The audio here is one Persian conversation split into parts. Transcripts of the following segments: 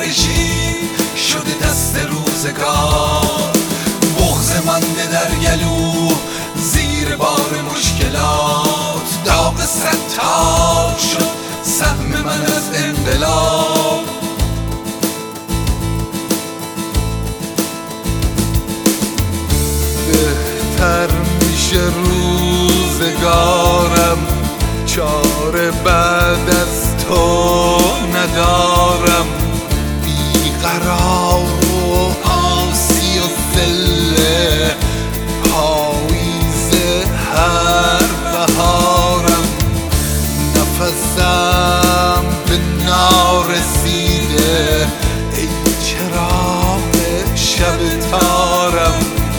رژیم شده دست روزگار. بغض مانده در گلو زیر بار مشکلات، داغ ستار شد سهم من از انقلاب. بهتر میشه روزگارم، چاره بعد از تو ندارم. بیقرار و آسی و ذله، پاییز هر بهارم. نفسم به نارسیده، ای چراغ شب تارم.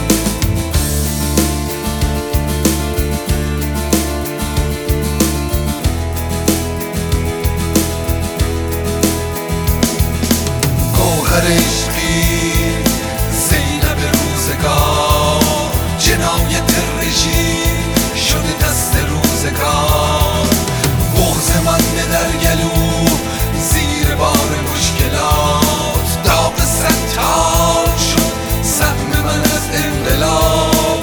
عشقی زینب روزگار، جنایت رژیم شده دست روزگار. بغض مانده در گلو زیر بار مشکلات، داغ ستار شد سهم من از انقلاب.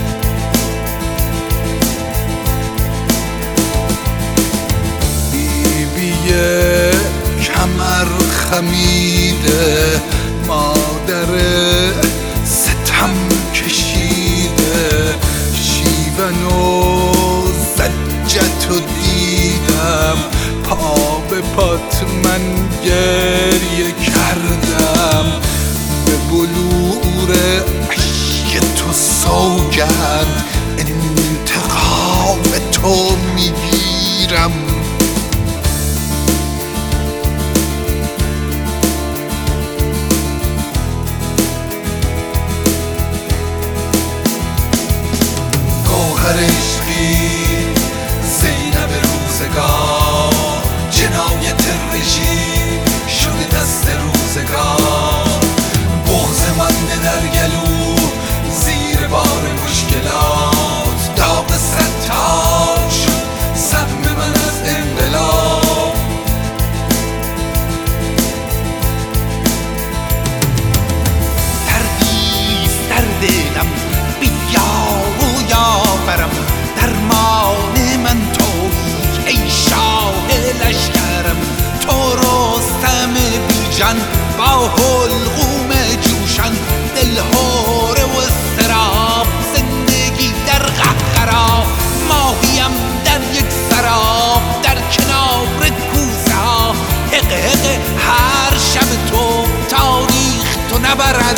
بیبی کمر خمیده، مادر ستم کشیده. شیون و زجت و دیدم، پا به پات من گریه کردم. به بلور عشق تو سوگند، انتقام تو میگیرم. عشقی زینب روزگار، جنایت رژیم شده دست روزگار. بغض مانده در گلو زیر بار مشکلات، داغ ستار شد سهم من از انقلاب. دردیست در دلم بیا و یاورم، درمان من تویی ای شاه لشکرم. تو رستم بیجان با حلقوم جوشان، دلهوره و اضطراب، زندگی در قهقرا. ماهیم در یک سراب در کنار کوزه ها، حق حق هر شب تو تاریخ تو نبرم.